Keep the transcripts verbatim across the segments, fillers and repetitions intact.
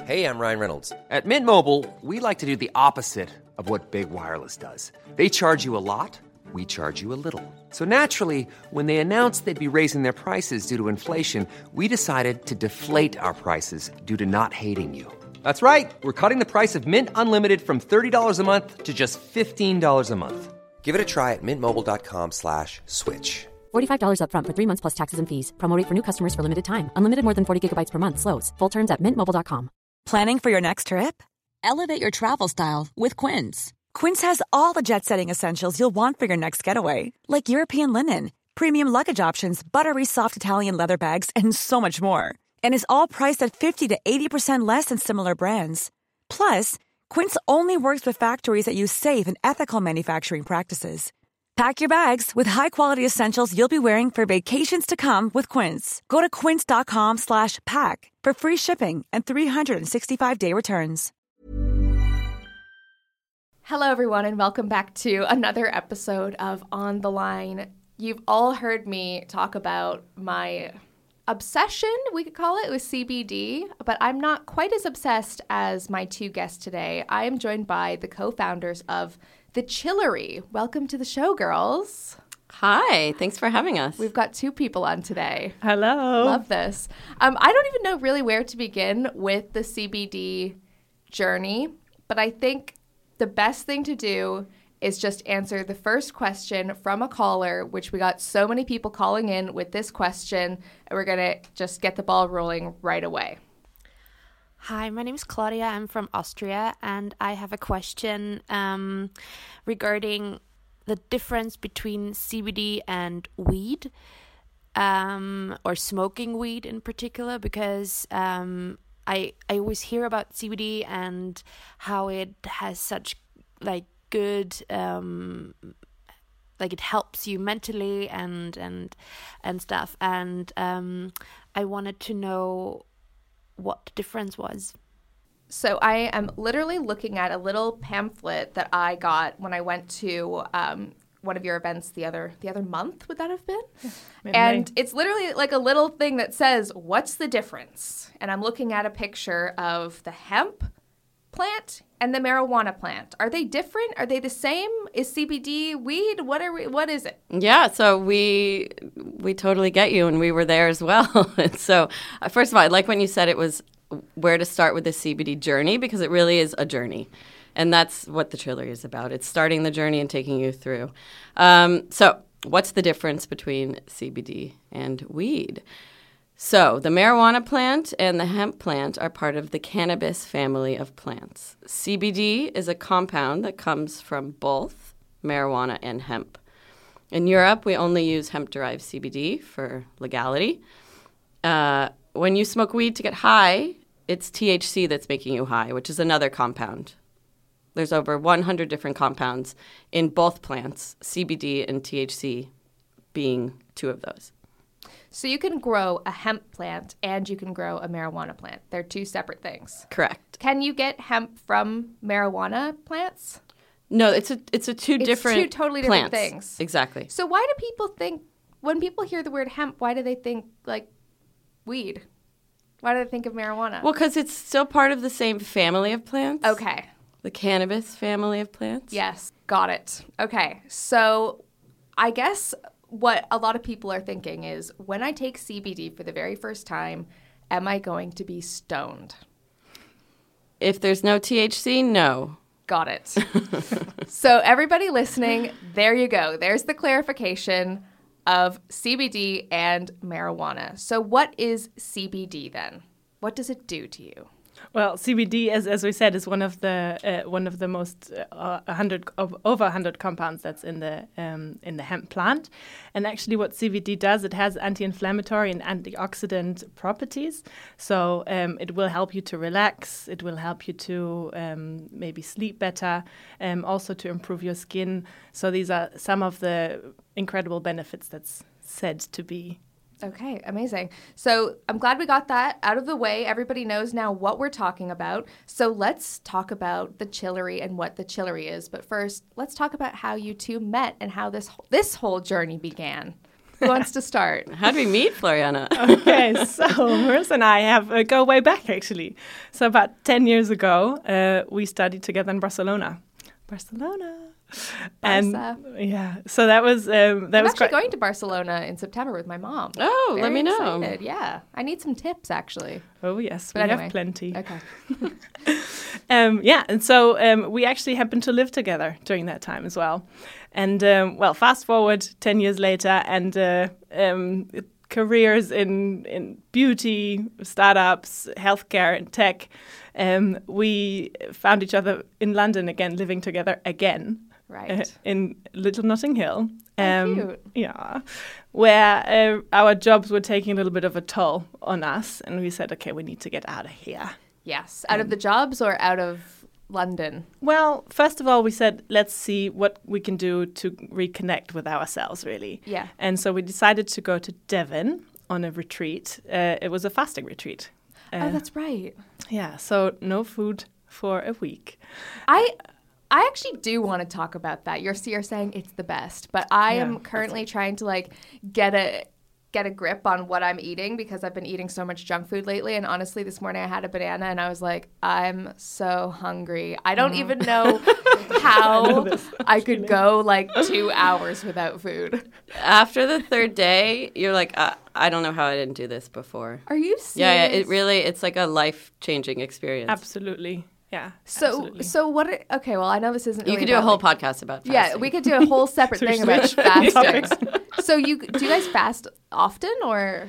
Hey, I'm Ryan Reynolds. At Mint Mobile, we like to do the opposite of what Big Wireless does. They charge you a lot, we charge you a little. So naturally, when they announced they'd be raising their prices due to inflation, we decided to deflate our prices due to not hating you. That's right. We're cutting the price of Mint Unlimited from thirty dollars a month to just fifteen dollars a month. Give it a try at mintmobile.com slash switch. forty-five dollars up front for three months plus taxes and fees. Promo rate for new customers for limited time. Unlimited more than forty gigabytes per month slows. Full terms at mint mobile dot com. Planning for your next trip? Elevate your travel style with Quince. Quince has all the jet-setting essentials you'll want for your next getaway, like European linen, premium luggage options, buttery soft Italian leather bags, and so much more. And is all priced at fifty to eighty percent less than similar brands. Plus, Quince only works with factories that use safe and ethical manufacturing practices. Pack your bags with high-quality essentials you'll be wearing for vacations to come with Quince. Go to quince.com slash pack for free shipping and three sixty-five day returns. Hello, everyone, and welcome back to another episode of On the Line. You've all heard me talk about my obsession, we could call it, with C B D, but I'm not quite as obsessed as my two guests today. I am joined by the co-founders of The Chillery. Welcome to the show, girls. Hi, thanks for having us. We've got two people on today. Hello. Love this. Um, I don't even know really where to begin with the C B D journey, but I think the best thing to do is just answer the first question from a caller, which we got so many people calling in with this question, and we're going to just get the ball rolling right away. Hi, my name is Claudia. I'm from Austria, and I have a question um, regarding the difference between C B D and weed, um, or smoking weed in particular, because um, I I always hear about C B D and how it has such like good um, like it helps you mentally and and and stuff, and um, I wanted to know what the difference was. So I am literally looking at a little pamphlet that I got when I went to um, one of your events the other the other month. Would that have been? Maybe. And it's literally like a little thing that says, "What's the difference?" And I'm looking at a picture of the hemp plant and the marijuana plant. Are they different? Are they the same? Is C B D weed? What are we? What is it? Yeah, so we we totally get you, and we were there as well. And so, uh, first of all, I like when you said it was where to start with the C B D journey, because it really is a journey. And that's what the Chillery is about. It's starting the journey and taking you through. Um, so what's the difference between C B D and weed? So the marijuana plant and the hemp plant are part of the cannabis family of plants. C B D is a compound that comes from both marijuana and hemp. In Europe, we only use hemp-derived C B D for legality. Uh, when you smoke weed to get high, it's T H C that's making you high, which is another compound. There's over one hundred different compounds in both plants, C B D and T H C being two of those. So you can grow a hemp plant and you can grow a marijuana plant. They're two separate things. Correct. Can you get hemp from marijuana plants? No, it's a it's a two it's different two totally plants. different things. Exactly. So why do people think, when people hear the word hemp, why do they think like weed? Why do they think of marijuana? Well, because it's still part of the same family of plants. Okay. The cannabis family of plants. Yes, got it. Okay, so I guess what a lot of people are thinking is, when I take C B D for the very first time, am I going to be stoned? If there's no T H C, no. Got it. So everybody listening, there you go. There's the clarification of C B D and marijuana. So what is C B D then? What does it do to you? Well, C B D, as as we said, is one of the uh, one of the most uh, a hundred of, over a hundred compounds that's in the um, in the hemp plant. And actually, what C B D does, it has anti-inflammatory and antioxidant properties. So um, it will help you to relax. It will help you to um, maybe sleep better. Um, also to improve your skin. So these are some of the incredible benefits that's said to be. Okay, amazing. So I'm glad we got that out of the way. Everybody knows now what we're talking about. So let's talk about the Chillery and what the Chillery is. But first, let's talk about how you two met and how this this whole journey began. Who wants to start? How do we meet, Floriana? Okay, so Marissa and I have uh, go way back, actually. So about ten years ago, uh, we studied together in Barcelona. Barcelona. And Barca. yeah, so that was um, that I'm was actually quite. going to Barcelona in September with my mom. Oh, Very let me know. excited. Yeah, I need some tips actually. Oh yes, But we anyway. have plenty. Okay. Um, yeah, and so um, we actually happened to live together during that time as well. And um, well, fast forward ten years later, and uh, um, careers in in beauty, startups, healthcare, and tech. Um, we found each other in London again, living together again. Right. Uh, in Little Notting Hill. Oh, cute. Yeah, where uh, our jobs were taking a little bit of a toll on us, and we said, okay, we need to get out of here. Yes. Out of the jobs or out of London? Well, first of all, we said, let's see what we can do to reconnect with ourselves, really. Yeah. And so we decided to go to Devon on a retreat. Uh, it was a fasting retreat. Oh, Uh, that's right. Yeah, so no food for a week. I I actually do want to talk about that. You're you're saying it's the best, but I Yeah, am that's currently trying to like get a get a grip on what I'm eating because I've been eating so much junk food lately. And honestly, this morning I had a banana and I was like, I'm so hungry. I don't even know how I, I could go like two hours without food. After the third day, you're like, uh, I don't know how I didn't do this before. Are you serious? Yeah, yeah, it really, it's like a life-changing experience. Absolutely. Yeah. So absolutely. so what? Are, okay, well I know this isn't. You really could do a about, whole like- podcast about fasting. Yeah, we could do a whole separate So we thing about switch fasting. topics. So you do you guys fast often or?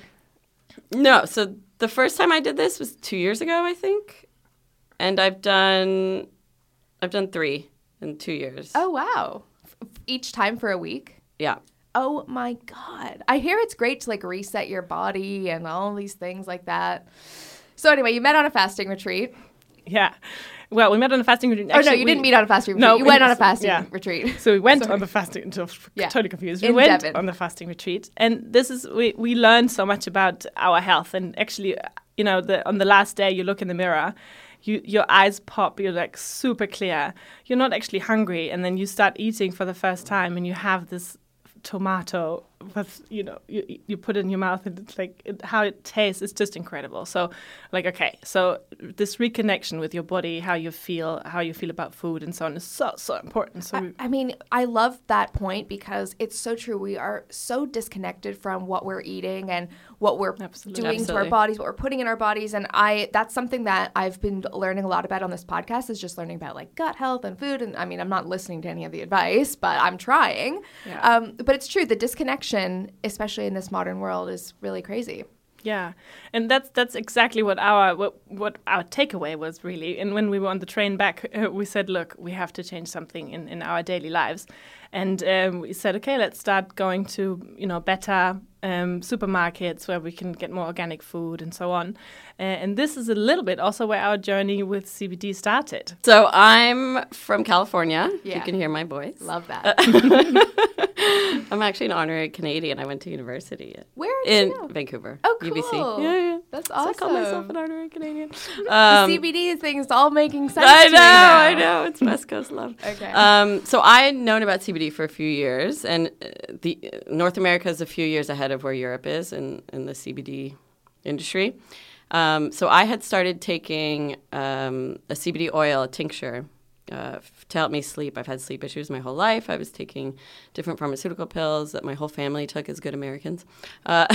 No, so the first time I did this was two years ago, I think, and I've done, I've done three in two years. Oh wow! F- each time for a week. Yeah. Oh my god! I hear it's great to like reset your body and all these things like that. So anyway, you met on a fasting retreat. Yeah. Well, we met on a fasting retreat. Oh no, Actually, you we- didn't meet on a fasting retreat. No, you we- went on a fasting yeah. retreat. So we went Sorry. on the fasting. I'm Yeah. totally confused. We In went Devon. on the fasting retreat, and this is we we learned so much about our health. And actually, you know, the on the last day, you look in the mirror, you your eyes pop. You're like super clear. You're not actually hungry, and then you start eating for the first time, and you have this tomato with, you know, you you put it in your mouth, and it's like it, how it tastes. It's just incredible. So, like, okay, so this reconnection with your body, how you feel, how you feel about food, and so on is so so important. So. we, I mean, I love that point because it's so true. We are so disconnected from what we're eating and what we're Absolutely. doing to our Absolutely. bodies, what we're putting in our bodies. And I that's something that I've been learning a lot about on this podcast is just learning about like gut health and food. And I mean, I'm not listening to any of the advice, but I'm trying. Yeah. Um, but it's true. The disconnection, especially in this modern world, is really crazy. Yeah, and that's that's exactly what our what, what our takeaway was really. And when we were on the train back, uh, we said, look, we have to change something in, in our daily lives, and um, we said, okay, let's start going to you know better um, supermarkets where we can get more organic food and so on. Uh, and this is a little bit also where our journey with C B D started. So I'm from California. Yeah. You can hear my voice. Love that. I'm actually an honourary Canadian. I went to university Where did in you go? Vancouver. Oh, U B C. cool. Yeah, yeah. That's So I call awesome. myself an honorary Canadian. The Um, C B D thing's all making sense. I to me know, now. I know. It's West Coast love. Okay. Um, so I had known about C B D for a few years, and uh, the uh, North America is a few years ahead of where Europe is in, in the C B D industry. Um, so I had started taking um, a C B D oil, a tincture, uh, f- to help me sleep. I've had sleep issues my whole life. I was taking different pharmaceutical pills that my whole family took as good Americans. Uh,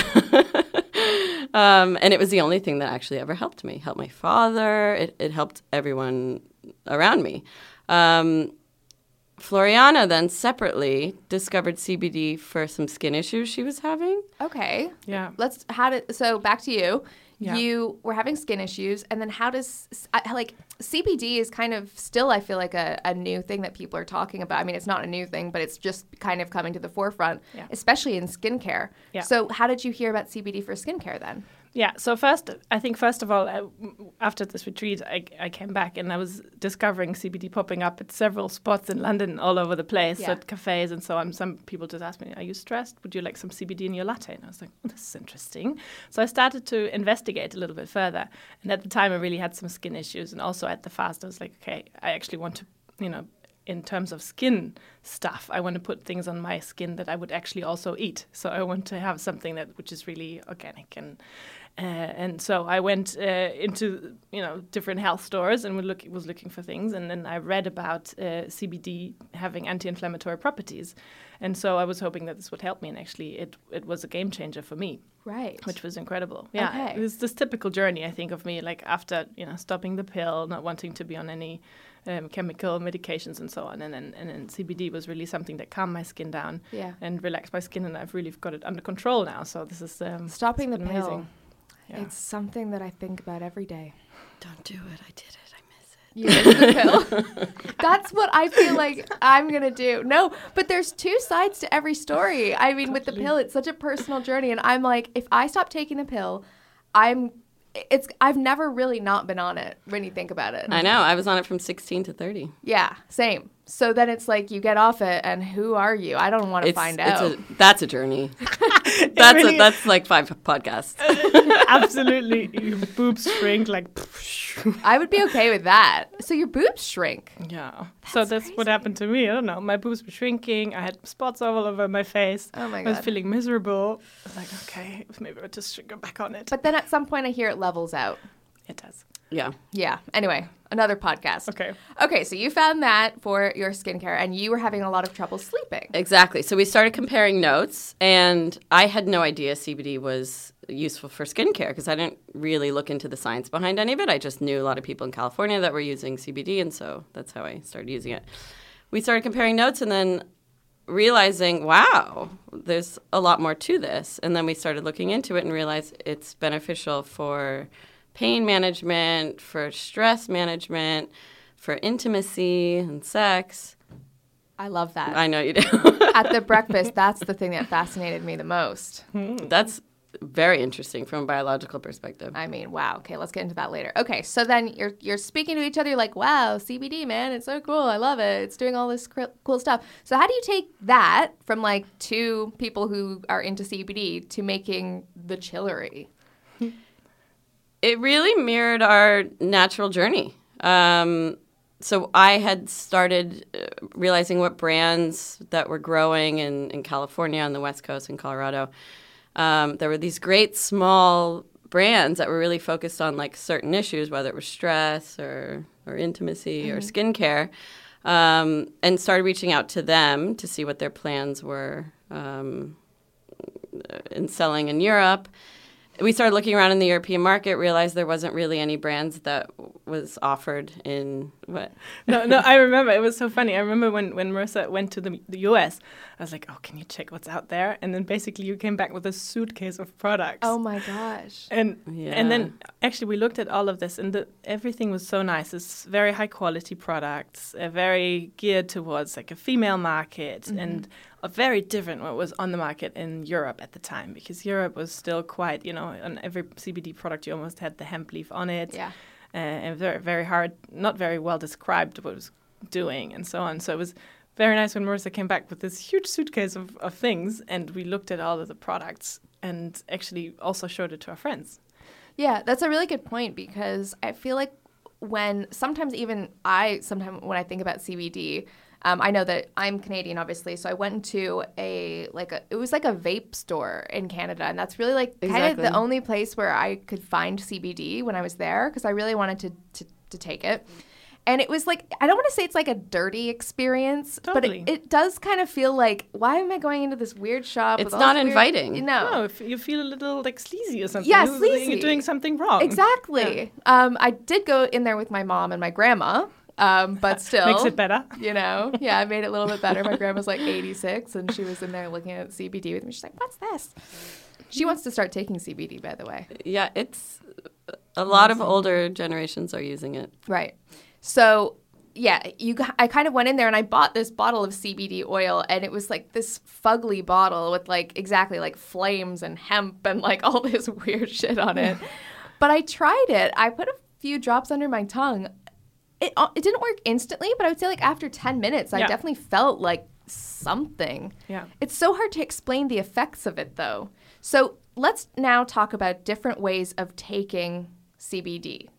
um, and it was the only thing that actually ever helped me. Helped my father. It, it helped everyone around me. Um, Floriana then separately discovered C B D for some skin issues she was having. Okay. Yeah. Let's how did so back to you. Yeah. You were having skin issues, and then how does I- like C B D is kind of still I feel like a, a new thing that people are talking about. I mean, it's not a new thing, but it's just kind of coming to the forefront, Yeah. especially in skincare. Yeah. So how did you hear about C B D for skincare then? Yeah. So first, I think first of all, I, after this retreat, I, I came back and I was discovering C B D popping up at several spots in London, all over the place, Yeah. at cafes and so on. Some people just asked me, "Are you stressed? Would you like some C B D in your latte?" And I was like, "Oh, this is interesting." So I started to investigate a little bit further. And at the time, I really had some skin issues, and also at the fast, I was like, "Okay, I actually want to, you know." in terms of skin stuff. I want to put things on my skin that I would actually also eat. So I want to have something that which is really organic. And uh, and so I went uh, into you know different health stores and was, look, was looking for things. And then I read about uh, C B D having anti-inflammatory properties. And so I was hoping that this would help me. And actually it, it was a game changer for me. Right. Which was incredible. Yeah. Okay. It was this typical journey, I think, of me, like after, you know, stopping the pill, not wanting to be on any um, chemical medications and so on. And then and then C B D was really something that calmed my skin down Yeah. and relaxed my skin. And I've really got it under control now. So this is um, Stopping the it's been pill. amazing. Yeah. It's something that I think about every day. Don't do it. I did it. I miss it. You miss the pill. That's what I feel like I'm going to do. No, but there's two sides to every story. I mean, with the pill, it's such a personal journey. And I'm like, if I stop taking the pill, I'm, it's, I've never really not been on it when you think about it. I know. I was on it from sixteen to thirty. Yeah, same. So then it's like you get off it and who are you? I don't want to It's, find it's out. a, that's a journey. that's really a, that's like five podcasts. Absolutely. Your boobs shrink like... I would be okay with that. So your boobs shrink. Yeah. so that's what happened to me. I don't know. My boobs were shrinking. I had spots all over my face. Oh, my I was God. feeling miserable. I was like, okay, maybe I'll just go back on it. But then at some point I hear it levels out. it does. Yeah. Yeah. Anyway, another podcast. Okay. Okay, so you found that for your skincare and you were having a lot of trouble sleeping. Exactly. So we started comparing notes, and I had no idea C B D was useful for skincare because I didn't really look into the science behind any of it. I just knew a lot of people in California that were using C B D, and so that's how I started using it. We started comparing notes and then realizing, wow, there's a lot more to this. And then we started looking into it and realized it's beneficial for pain management, for stress management, for intimacy and sex. I love that. I know you do. At the breakfast, that's the thing that fascinated me the most. That's very interesting from a biological perspective. I mean, wow. Okay, let's get into that later. Okay, so then you're you're speaking to each other. You're like, wow, C B D, man, it's so cool. I love it. It's doing all this cr- cool stuff. So how do you take that from like two people who are into C B D to making the Chillery? It really mirrored our natural journey. Um, so I had started uh, realizing what brands that were growing in, in California on the West Coast in Colorado. Um, there were these great small brands that were really focused on like certain issues, whether it was stress or, or intimacy mm-hmm. or skincare, um, and started reaching out to them to see what their plans were um, in selling in Europe. We started looking around in the European market, realized there wasn't really any brands that was offered in what? No, no, I remember. It was so funny. I remember when, when Marissa went to the, the U S, I was like, oh, can you check what's out there? And then basically you came back with a suitcase of products. Oh, my gosh. And Yeah. and then actually we looked at all of this, and the, everything was so nice. It's very high-quality products, uh, very geared towards like a female market, Mm-hmm. and a very different what was on the market in Europe at the time, because Europe was still quite, you know, on every C B D product you almost had the hemp leaf on it. Yeah. Uh, and very, very hard, not very well described what it was doing and so on. So it was very nice when Marissa came back with this huge suitcase of, of things, and we looked at all of the products and actually also showed it to our friends. Yeah, that's a really good point, because I feel like when sometimes even I, sometimes when I think about C B D, um, I know that I'm Canadian, obviously, so I went into a, like a, it was like a vape store in Canada, and that's really like kind of Exactly. the only place where I could find C B D when I was there, because I really wanted to, to, to take it. And it was like, I don't want to say it's like a dirty experience, Totally. but it, it does kind of feel like, why am I going into this weird shop? It's with all not this weird- inviting. You know. No, if you feel a little like sleazy or something. Yeah, you're- sleazy. You're doing something wrong. Exactly. Um, I did go in there with my mom and my grandma, um, but still. Makes it better. You know? Yeah, I made it a little bit better. My grandma's like eighty-six, and she was in there looking at C B D with me. She's like, what's this? She wants to start taking C B D, by the way. Yeah, it's a lot of older generations are using it. Right. So, yeah, you. I kind of went in there and I bought this bottle of C B D oil, and it was like this fugly bottle with like exactly like flames and hemp and like all this weird shit on it. But I tried it. I put a few drops under my tongue. It uh, it didn't work instantly, but I would say like after ten minutes, I Yeah. definitely felt like something. Yeah. It's so hard to explain the effects of it, though. So let's now talk about different ways of taking C B D.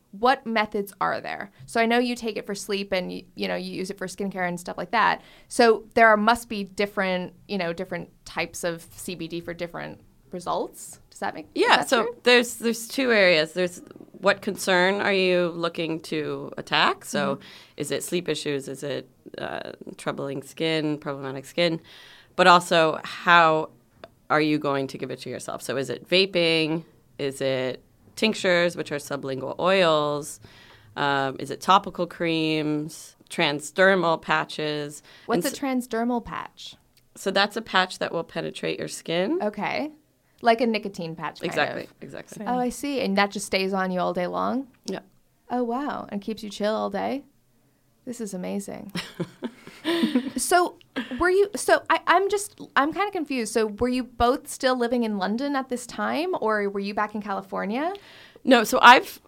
what methods are there? So I know you take it for sleep and you, you know you use it for skincare and stuff like that. So there are, must be different you know different types of C B D for different results. Does that make yeah? That so true? there's there's two areas. There's what concern are you looking to attack? So mm-hmm. is it sleep issues? Is it uh, troubling skin, problematic skin? But also how are you going to give it to yourself? So is it vaping? Is it tinctures, which are sublingual oils? Um, is it topical creams, transdermal patches? What's and a transdermal patch? So that's a patch that will penetrate your skin. Okay. Like a nicotine patch, kind Exactly, of. exactly. Oh, I see. And that just stays on you all day long? Yeah. Oh, wow. And keeps you chill all day? This is amazing. So were you, so I, I'm just, I'm kind of confused. So were you both still living in London at this time, or were you back in California? No, so I've,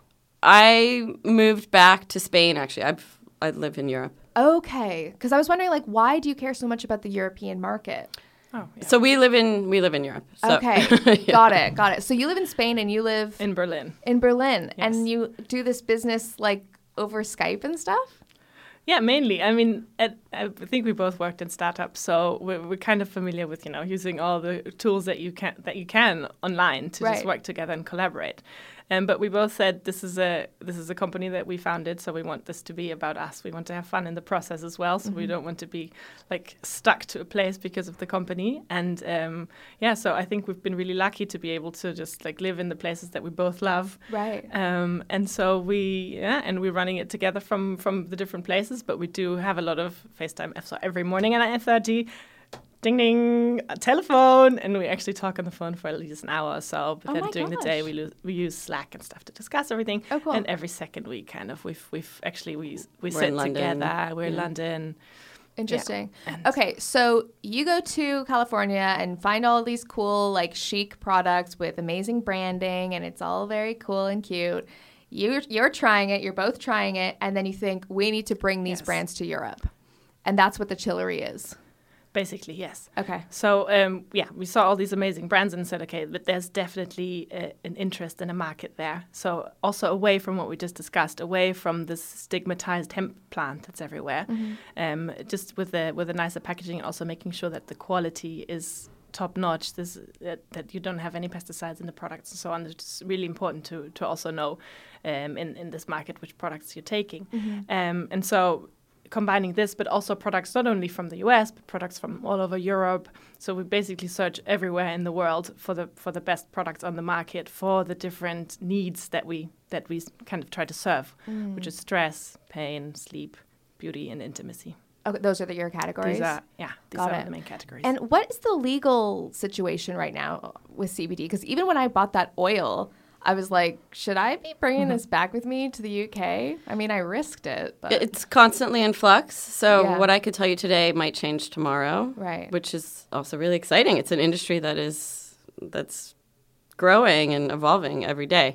I moved back to Spain, actually. I've, I live in Europe. Okay. Because I was wondering, like, why do you care so much about the European market? Oh, yeah. So we live in we live in Europe. So. Okay, yeah. Got it, got it. So you live in Spain and you live in Berlin. In Berlin, yes. And you do this business like over Skype and stuff. Yeah, mainly. I mean, at, I think we both worked in startups, so we're, we're kind of familiar with you know using all the tools that you can that you can online to Right. just work together and collaborate. Um, but we both said this is a this is a company that we founded, so we want this to be about us. We want to have fun in the process as well, so mm-hmm. we don't want to be like stuck to a place because of the company. And um, yeah, so I think we've been really lucky to be able to just like live in the places that we both love. Right. Um, and so we yeah, and we're running it together from from the different places. But we do have a lot of FaceTime. So every morning at nine thirty. Ding ding, a telephone, and we actually talk on the phone for at least an hour or so. But oh then my during gosh. the day, we lo- we use Slack and stuff to discuss everything. Oh, cool. And every second week, kind of, we've we've actually we we We're sit in London. together. We're in Yeah. London. Interesting. Yeah. And Okay, so you go to California and find all these cool, like, chic products with amazing branding, and it's all very cool and cute. You're, you're trying it, you're both trying it, and then you think, we need to bring these Yes. brands to Europe. And that's what the Chillery is. Basically, yes. Okay. So, um, yeah, we saw all these amazing brands and said, okay, but there's definitely uh, an interest in a market there. So also away from what we just discussed, away from this stigmatized hemp plant that's everywhere, Mm-hmm. um, just with the with a nicer packaging and also making sure that the quality is top notch. This uh, that you don't have any pesticides in the products and so on. It's really important to to also know um, in in this market which products you're taking, Mm-hmm. um, and so. Combining this, but also products not only from the U S, but products from all over Europe. So we basically search everywhere in the world for the for the best products on the market for the different needs that we that we kind of try to serve, Mm. which is stress, pain, sleep, beauty, and intimacy. Okay, those are the, your categories? These are yeah, these Got are it. the main categories. And what is the legal situation right now with C B D? Because even when I bought that oil, I was like, should I be bringing this back with me to the U K? I mean, I risked it. But It's constantly in flux. So Yeah. what I could tell you today might change tomorrow, Right. which is also really exciting. It's an industry that is that's growing and evolving every day.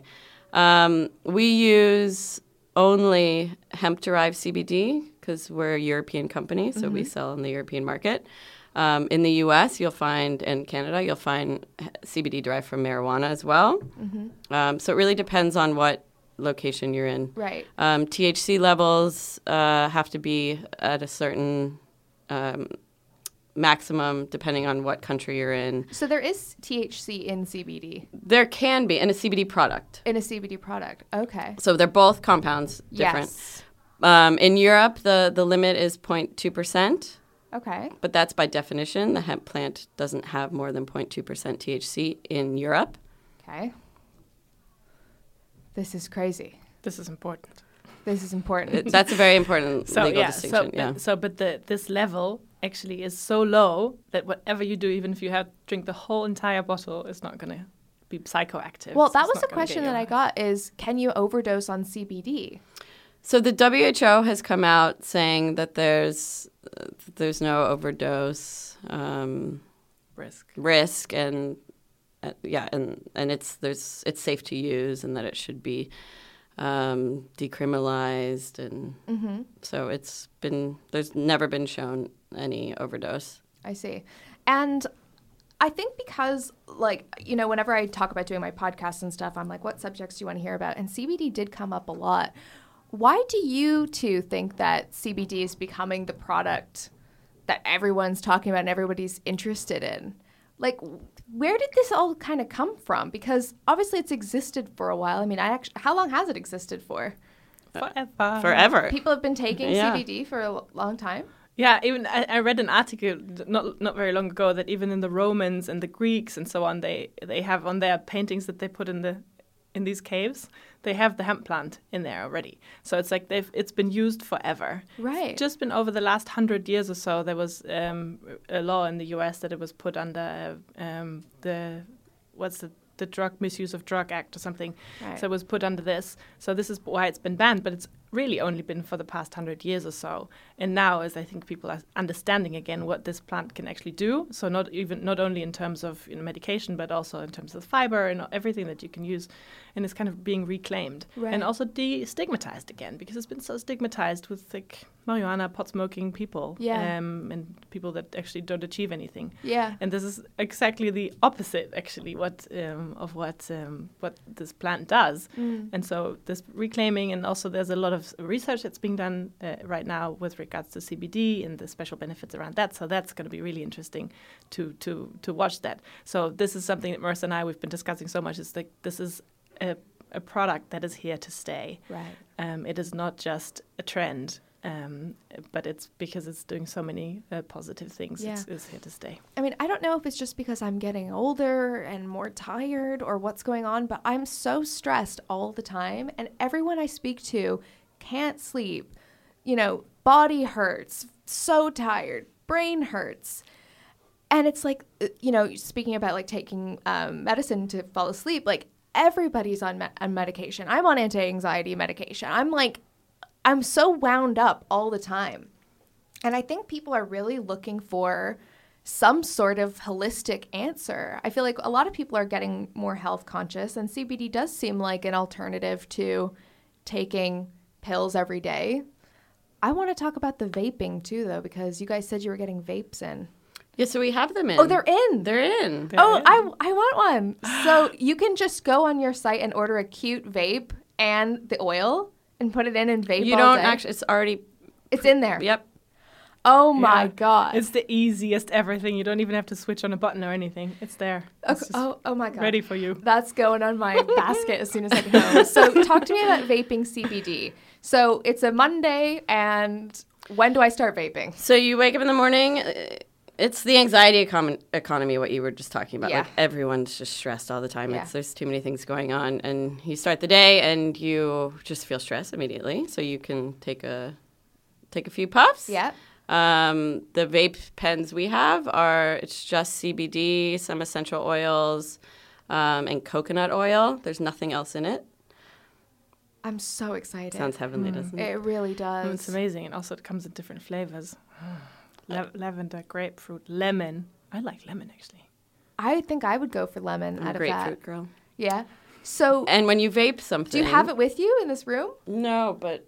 Um, we use only hemp-derived C B D because we're a European company, so we sell in the European market. Um, in the U S, you'll find, and Canada, you'll find C B D derived from marijuana as well. Mm-hmm. Um, so it really depends on what location you're in. Right. Um, T H C levels uh, have to be at a certain um, maximum depending on what country you're in. So there is T H C in C B D, There can be in a C B D product. in a C B D product. Okay. So they're both compounds different. Yes. Um, in Europe, the, the limit is zero point two percent. Okay. But that's by definition. The hemp plant doesn't have more than zero point two percent T H C in Europe. Okay. This is crazy. This is important. This is important. It- that's a very important So legal yeah, distinction. so yeah. but, so but the this level actually is so low that whatever you do, even if you have drink the whole entire bottle, is not going to be psychoactive. well, So that it's was not the gonna get question you that I high. got is, can you overdose on C B D? So the W H O has come out saying that there's uh, there's no overdose um, risk. risk, and uh, yeah, and and it's there's it's safe to use, and that it should be um, decriminalized, and Mm-hmm. so it's been there's never been shown any overdose. I see. And I think because, like, you know, whenever I talk about doing my podcasts and stuff, I'm like, what subjects do you want to hear about? And C B D did come up a lot. Why do you two think that C B D is becoming the product that everyone's talking about and everybody's interested in? Like, where did this all kind of come from? Because obviously it's existed for a while. I mean, I actually, how long has it existed for? Forever. Forever. People have been taking Yeah. C B D for a l- long time. Yeah, even I, I read an article not not very long ago that even in the Romans and the Greeks and so on, they they have on their paintings that they put in the in these caves, they have the hemp plant in there already. So it's like they've it's been used forever. Right. It's just been over the last hundred years or so. There was um, a law in the U S that it was put under um, the what's the the Drug Misuse of Drug Act or something. Right. So it was put under this. So this is why it's been banned, but it's really only been for the past hundred years or so. And now, as I think people are understanding again what this plant can actually do, so not even not only in terms of you know, medication, but also in terms of fiber and everything that you can use, and it's kind of being reclaimed Right. and also destigmatized again because it's been so stigmatized with like marijuana, pot smoking people, Yeah. um, and people that actually don't achieve anything. Yeah. And this is exactly the opposite, actually, what um, of what um, what this plant does. Mm. And so this reclaiming, and also there's a lot of research that's being done uh, right now with regards to C B D and the special benefits around that. So that's going to be really interesting to to to watch that. So this is something that Marissa and I we've been discussing so much. Is like this is a a product that is here to stay. Right. Um, it is not just a trend. Um, but it's because it's doing so many uh, positive things. Yeah. It's, it's here to stay. I mean, I don't know if it's just because I'm getting older and more tired or what's going on, but I'm so stressed all the time. And everyone I speak to can't sleep. You know, body hurts, so tired, brain hurts. And it's like, uh, you know, speaking about like taking um, medicine to fall asleep, like everybody's on, me- on medication. I'm on anti-anxiety medication. I'm like, I'm so wound up all the time. And I think people are really looking for some sort of holistic answer. I feel like a lot of people are getting more health conscious, and C B D does seem like an alternative to taking pills every day. I want to talk about the vaping too, though, because you guys said you were getting vapes in. Yeah, so we have them in. Oh, they're in. They're in. Oh, I, I want one. So you can just go on your site and order a cute vape and the oil and put it in and vape You all don't day. actually, it's already, It's in there. yep. Oh my Yeah. God. It's the easiest ever thing. You don't even have to switch on a button or anything. It's there. It's Okay. just Oh, oh my God. ready for you. That's going on my basket as soon as I get home. So talk to me about vaping C B D. So it's a Monday, and when do I start vaping? So you wake up in the morning. uh, It's the anxiety econ- economy, what you were just talking about. Yeah. Like everyone's just stressed all the time. Yeah. It's, there's too many things going on. And you start the day and you just feel stress immediately. So you can take a take a few puffs. Yeah. Um, the vape pens we have are, it's just C B D, some essential oils, um, and coconut oil. There's nothing else in it. I'm so excited. Sounds heavenly, doesn't it? It really Mm, does. It's amazing. And also it comes in different flavors. La- lavender, grapefruit, lemon. I like lemon, actually. I think I would go for lemon I'm out a of that. grapefruit girl. Yeah. So And when you vape something. do you have it with you in this room? No, but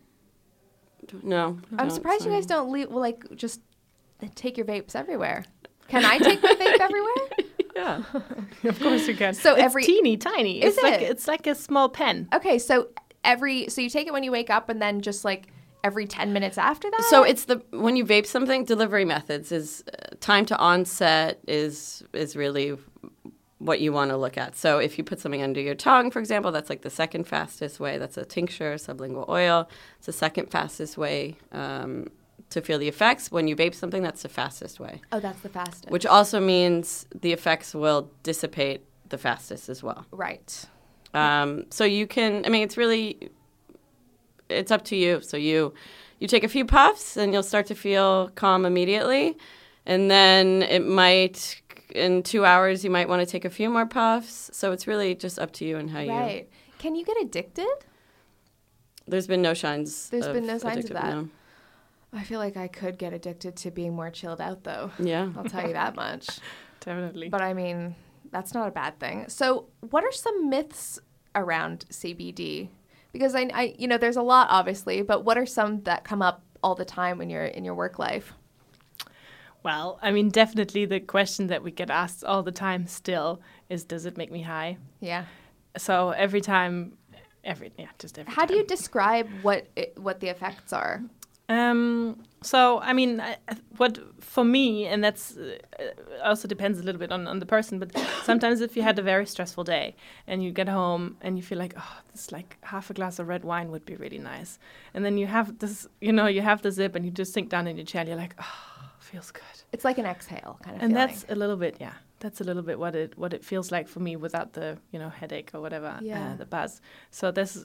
no. I'm surprised you guys don't leave, well, like, just take your vapes everywhere. Can I take my vape everywhere? Yeah. Of course you can. So it's every- teeny tiny. Is it's like it? it's like a small pen. Okay, so every, so you take it when you wake up and then just like every ten minutes after that? So it's the when you vape something, delivery methods is uh, time to onset is is really what you want to look at. So if you put something under your tongue, for example, that's like the second fastest way. That's a tincture, sublingual oil. It's the second fastest way um, to feel the effects. When you vape something, that's the fastest way. Oh, that's the fastest. Which also means the effects will dissipate the fastest as well. Right. Um, so you can, I mean, it's really, it's up to you. So you, you take a few puffs and you'll start to feel calm immediately. And then it might, in two hours, you might want to take a few more puffs. So it's really just up to you and how you. Right. Can you get addicted? There's been no signs. There's of been no signs of addictive- that. no. I feel like I could get addicted to being more chilled out, though. Yeah. I'll tell you that much. Definitely. But I mean, that's not a bad thing. So, what are some myths around C B D? Because I, I, you know, there's a lot, obviously, but what are some that come up all the time when you're in your work life? Well, I mean, definitely the question that we get asked all the time still is, does it make me high? Yeah. So every time, every yeah, just every How time. do you describe what it, what the effects are? Um, so, I mean, I, I- what for me, and that's uh, also depends a little bit on, on the person, but sometimes if you had a very stressful day and you get home and you feel like, oh, this like half a glass of red wine would be really nice. And then you have this, you know, you have the zip and you just sink down in your chair and you're like, oh, feels good. It's like an exhale kind of And feeling. that's a little bit, yeah, that's a little bit what it what it feels like for me without the, you know, headache or whatever, Yeah. uh, the buzz. So this,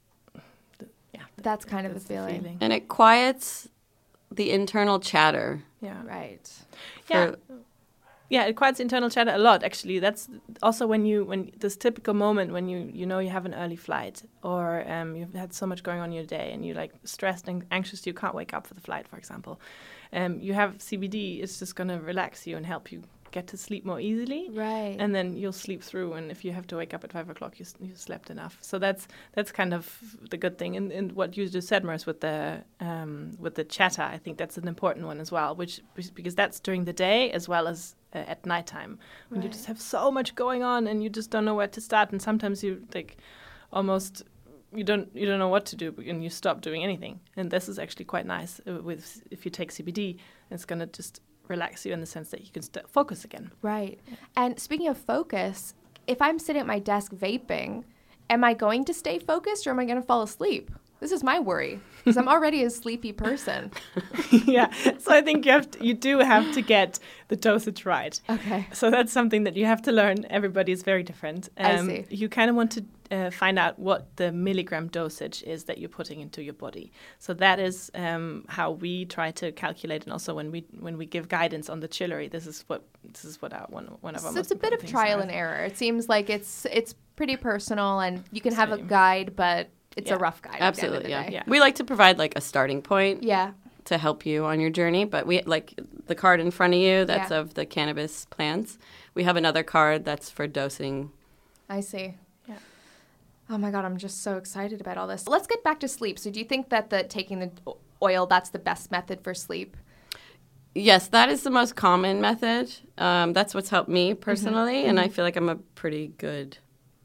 th- yeah, That's kind of that's the feeling. And it quiets the internal chatter. yeah. Right. Yeah. for- Yeah, it quiets internal chatter a lot. Actually, that's also when you when this typical moment when you you know you have an early flight or um, you've had so much going on in your day and you're like stressed and anxious you can't wake up for the flight, for example. Um, you have C B D. It's just gonna relax you and help you get to sleep more easily. Right. And then you'll sleep through. And if you have to wake up at five o'clock, you s- you slept enough. So that's that's kind of the good thing. And, and what you just said, Mers, with the um, with the chatter, I think that's an important one as well. Which because that's during the day as well as uh, at nighttime when you Right. just have so much going on and you just don't know where to start. And sometimes you like almost you don't you don't know what to do and you stop doing anything. And this is actually quite nice uh, with if you take C B D. It's gonna just relax you in the sense that you can st- focus again. Right. And speaking of focus, if I'm sitting at my desk vaping, am I going to stay focused or am I going to fall asleep? This is my worry because I'm already a sleepy person. Yeah, so I think you have to, you do have to get the dosage right. Okay. So that's something that you have to learn. Everybody is very different. I see. You kind of want to uh, find out what the milligram dosage is that you're putting into your body. So that is um, how we try to calculate, and also when we when we give guidance on the chillery, this is what this is what our one one of our So most it's a bit of important things trial are. and error. It seems like it's it's pretty personal and you can have a Same. guide, but it's Yeah. a rough guide. at the end of Absolutely, the yeah. day. Yeah. We like to provide like a starting point Yeah. to help you on your journey, but we like the card in front of you that's Yeah. of the cannabis plants. We have another card that's for dosing. I see. Yeah. Oh my God, I'm just so excited about all this. Let's get back to sleep. So do you think that the taking the o- oil, that's the best method for sleep? Yes, that is the most common method. Um, that's what's helped me personally, and I feel like I'm a pretty good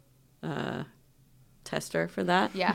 uh, tester for that. Yeah.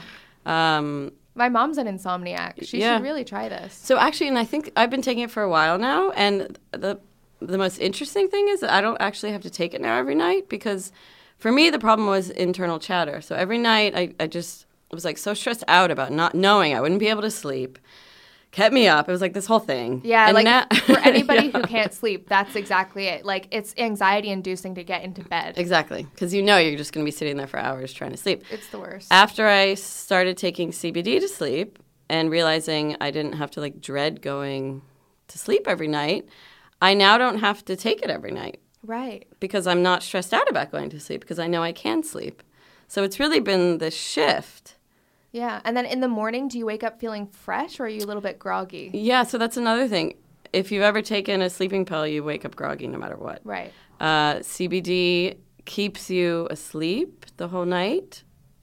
Um, My mom's an insomniac. She Yeah. should really try this. So actually, and I think I've been taking it for a while now, and the the most interesting thing is that I don't actually have to take it now every night because for me the problem was internal chatter. So every night I, I just was like so stressed out about not knowing I wouldn't be able to sleep. Kept me up. It was like this whole thing. Yeah, And like now- for anybody Yeah. who can't sleep, that's exactly it. Like it's anxiety inducing to get into bed. Exactly, because you know you're just going to be sitting there for hours trying to sleep. It's the worst. After I started taking C B D to sleep and realizing I didn't have to like dread going to sleep every night, I now don't have to take it every night Right. because I'm not stressed out about going to sleep because I know I can sleep. So it's really been this shift. Yeah. And then in the morning, do you wake up feeling fresh or are you a little bit groggy? Yeah, so that's another thing. If you've ever taken a sleeping pill, you wake up groggy no matter what. Right. Uh, C B D keeps you asleep the whole night,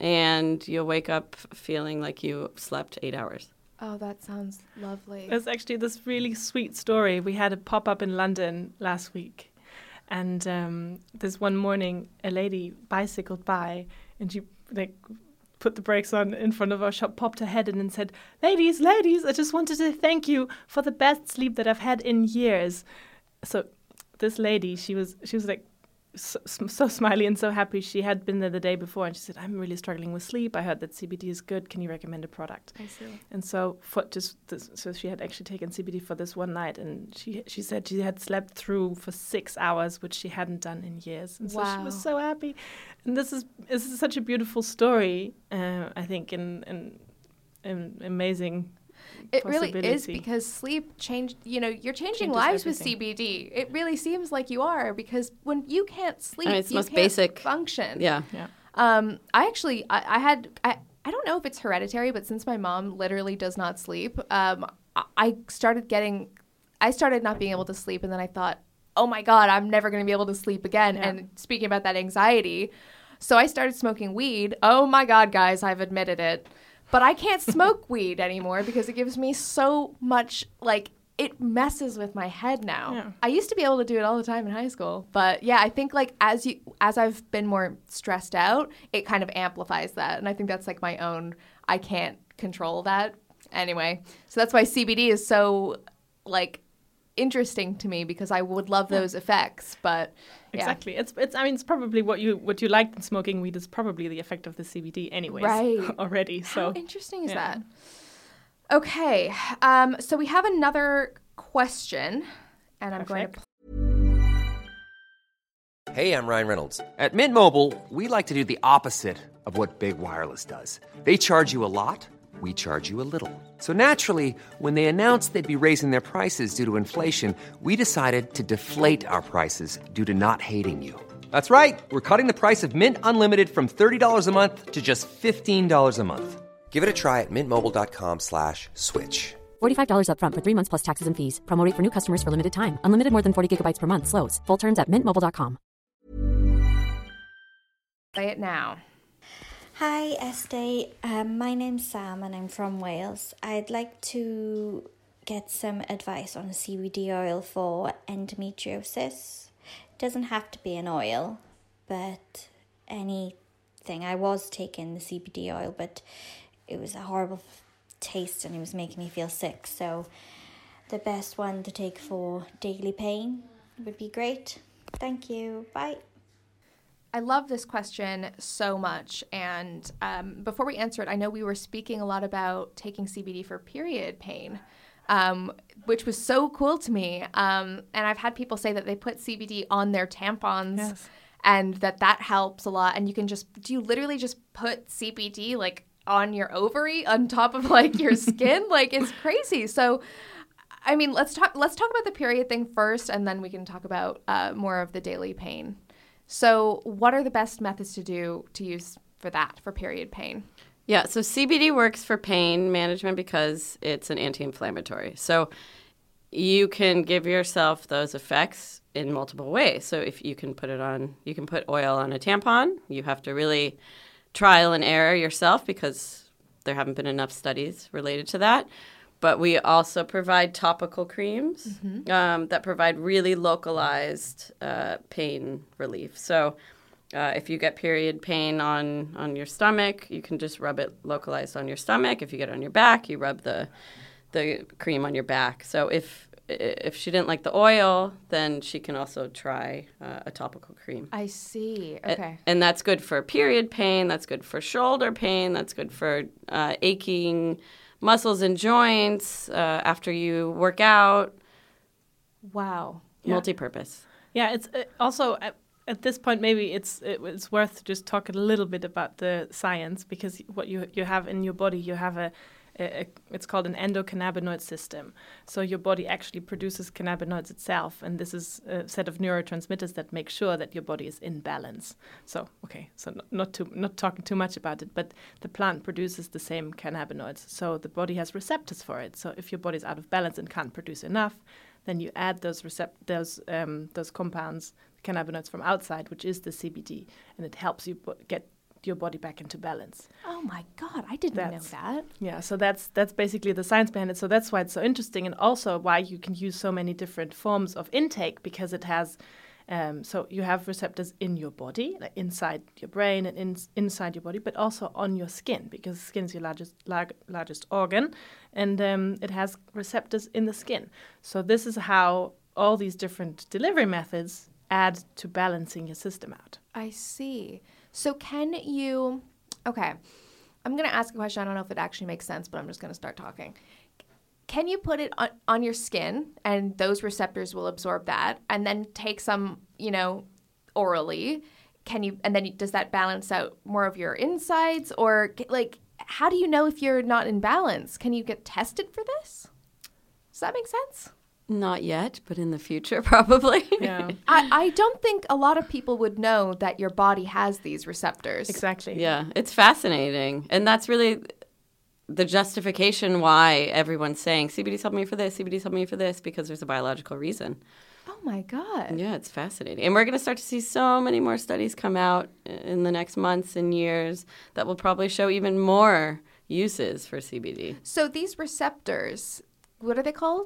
and you'll wake up feeling like you slept eight hours. Oh, that sounds lovely. There's actually this really sweet story. We had a pop-up in London last week. And um, this one morning, a lady bicycled by and she like put the brakes on in front of our shop, popped her head in and said, ladies, ladies, I just wanted to thank you for the best sleep that I've had in years. So this lady, she was she was like so, so smiley and so happy. She had been there the day before and she said, I'm really struggling with sleep. I heard that C B D is good. Can you recommend a product? I see. And so for just this, so she had actually taken C B D for this one night, and she she said she had slept through for six hours, which she hadn't done in years. And so she was Wow. so happy. And this is this is such a beautiful story, uh, I think, and and, and amazing. It really is possibility. because sleep changed, you know, you're changing Changes lives with everything. C B D. It really seems like you are because when you can't sleep, mean, it's you most can't basic- function. Yeah. Yeah. Um, I actually, I, I had, I, I don't know if it's hereditary, but since my mom literally does not sleep, um, I, I started getting, I started not being able to sleep, and then I thought, oh my God, I'm never going to be able to sleep again. Yeah. And speaking about that anxiety, so I started smoking weed. Oh my God, guys, I've admitted it. But I can't smoke weed anymore because it gives me so much like it messes with my head now. Yeah. I used to be able to do it all the time in high school, but yeah, I think like as you as I've been more stressed out, it kind of amplifies that, and I think that's like my own. I can't control that anyway, so that's why C B D is so like interesting to me because I would love those effects, but yeah. Exactly. It's it's. I mean, it's probably what you what you liked in smoking weed is probably the effect of the C B D, anyways. Right. Already. So how interesting is yeah. that? Okay, um, so we have another question, and I'm Perfect. going to. Hey, I'm Ryan Reynolds. At Mint Mobile, we like to do the opposite of what Big Wireless does. They charge you a lot, we charge you a little. So naturally, when they announced they'd be raising their prices due to inflation, we decided to deflate our prices due to not hating you. That's right. We're cutting the price of Mint Unlimited from thirty dollars a month to just fifteen dollars a month. Give it a try at mintmobile.com slash switch. forty-five dollars up front for three months plus taxes and fees. Promo rate for new customers for limited time. Unlimited more than forty gigabytes per month. Slows full terms at mint mobile dot com. Say it now. Hi, Estee. Um, my name's Sam and I'm from Wales. I'd like to get some advice on a C B D oil for endometriosis. It doesn't have to be an oil, but anything. I was taking the C B D oil, but it was a horrible taste and it was making me feel sick. So the best one to take for daily pain would be great. Thank you. Bye. I love this question so much. And um, before we answer it, I know we were speaking a lot about taking C B D for period pain, um, which was so cool to me. Um, and I've had people say that they put C B D on their tampons Yes. and that that helps a lot. And you can just, do you literally just put C B D like on your ovary on top of like your skin? Like it's crazy. So I mean, let's talk let's talk about the period thing first, and then we can talk about uh, more of the daily pain. So what are the best methods to do to use for that, for period pain? Yeah, so C B D works for pain management because it's an anti-inflammatory. So you can give yourself those effects in multiple ways. So if you can put it on, you can put oil on a tampon. You have to really trial and error yourself because there haven't been enough studies related to that. But we also provide topical creams mm-hmm. um, that provide really localized uh, pain relief. So uh, if you get period pain on, on your stomach, you can just rub it localized on your stomach. If you get it on your back, you rub the the cream on your back. So if if she didn't like the oil, then she can also try uh, a topical cream. I see. Okay. And, and that's good for period pain. That's good for shoulder pain. That's good for uh, aching muscles and joints uh, after you work out. Wow. Yeah. Multi-purpose. Yeah, it's uh, also at, at this point maybe it's it, it's worth just talking a little bit about the science, because what you you have in your body, you have a, a, a it's called an endocannabinoid system. So your body actually produces cannabinoids itself, and this is a set of neurotransmitters that make sure that your body is in balance. So okay, so not, not too not talking too much about it, but the plant produces the same cannabinoids, so the body has receptors for it. So if your body's out of balance and can't produce enough, then you add those recept those um, those compounds, cannabinoids from outside, which is the C B D, and it helps you bo- get your body back into balance. Oh my God, I didn't That's, know that. Yeah, so that's that's basically the science behind it. So that's why it's so interesting, and also why you can use so many different forms of intake, because it has. Um, so you have receptors in your body, like inside your brain and in, inside your body, but also on your skin, because skin is your largest lar- largest organ, and um, it has receptors in the skin. So this is how all these different delivery methods add to balancing your system out. I see. So can you, okay, I'm going to ask a question. I don't know if it actually makes sense, but I'm just going to start talking. Can you put it on, on your skin and those receptors will absorb that, and then take some, you know, orally? Can you, and then does that balance out more of your insides, or like, how do you know if you're not in balance? Can you get tested for this? Does that make sense? Not yet, but in the future, probably. Yeah, I, I don't think a lot of people would know that your body has these receptors. exactly. Yeah, it's fascinating. And that's really the justification why everyone's saying C B D's helping me for this, C B D's helping me for this, because there's a biological reason. Oh my God. Yeah, it's fascinating. And we're going to start to see so many more studies come out in the next months and years that will probably show even more uses for C B D. So these receptors, what are they called?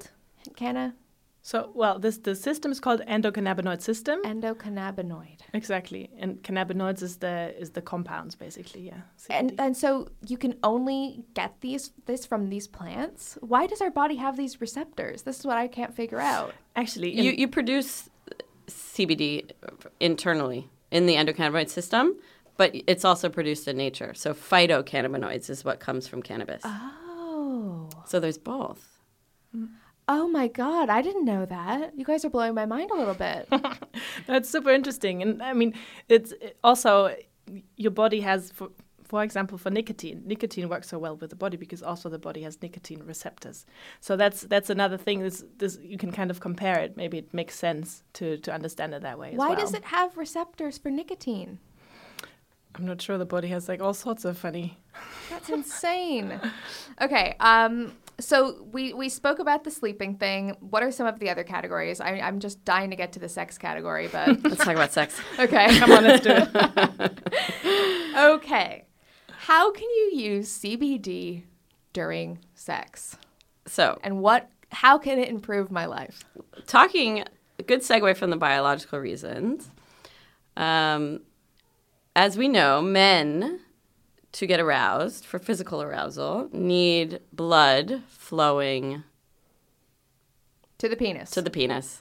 Canna? So, well, this the system is called endocannabinoid system. Endocannabinoid. Exactly, and cannabinoids is the is the compounds basically. Yeah. C B D. And and so you can only get these this from these plants. Why does our body have these receptors? This is what I can't figure out. Actually, You, you produce C B D internally in the endocannabinoid system, but it's also produced in nature. So phytocannabinoids is what comes from cannabis. Oh. So there's both. Oh my God, I didn't know that. You guys are blowing my mind a little bit. That's super interesting, and I mean, it's also your body has, for, for example, for nicotine. Nicotine works so well with the body because also the body has nicotine receptors. So that's that's another thing. This this you can kind of compare it. Maybe it makes sense to to understand it that way. As Why well. does it have receptors for nicotine? I'm not sure. The body has like all sorts of funny. That's insane. Okay, um, so we, we spoke about the sleeping thing. What are some of the other categories? I, I'm just dying to get to the sex category, but... Let's talk about sex. Okay. Come on, let's do it. Okay. How can you use C B D during sex? So And what? How can it improve my life? talking, a good segue from the biological reasons. Um, as we know, men, to get aroused, for physical arousal, need blood flowing To the penis. to the penis.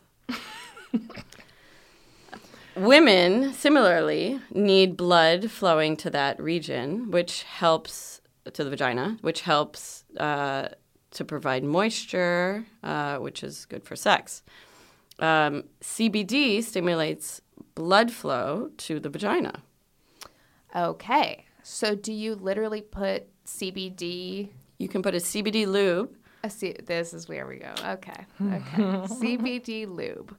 Women, similarly, need blood flowing to that region, which helps, to the vagina, which helps uh, to provide moisture, uh, which is good for sex. Um, C B D stimulates blood flow to the vagina. Okay. So do you literally put C B D... You can put a C B D lube. A C- this is where we go. Okay. Okay. C B D lube.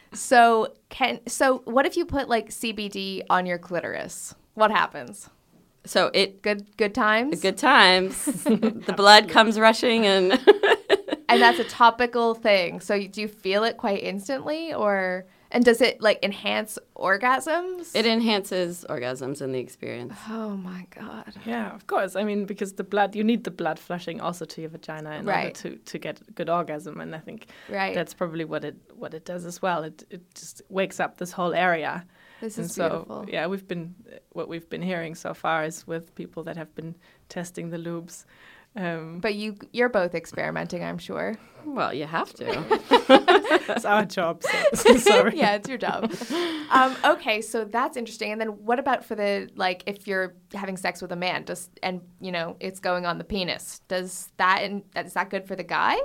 So can so what if you put like C B D on your clitoris? What happens? So it Good good times? good times. The blood comes rushing and And that's a topical thing. So you- do you feel it quite instantly or and does it like enhance orgasms? it enhances orgasms in the experience. Oh my God. Yeah, of course. I mean, because the blood, you need the blood flushing also to your vagina in order Right. to, to get a good orgasm, and I think Right. that's probably what it what it does as well. It it just wakes up this whole area. This and is so, beautiful. yeah, we've been what we've been hearing so far is with people that have been testing the lubes. Um, But you you're both experimenting, I'm sure. Well, you have to. it's our job. So, sorry. Yeah, it's your job. Um, okay, so that's interesting. And then what about for the like if you're having sex with a man, does and you know it's going on the penis? Does that in, is that good for the guy?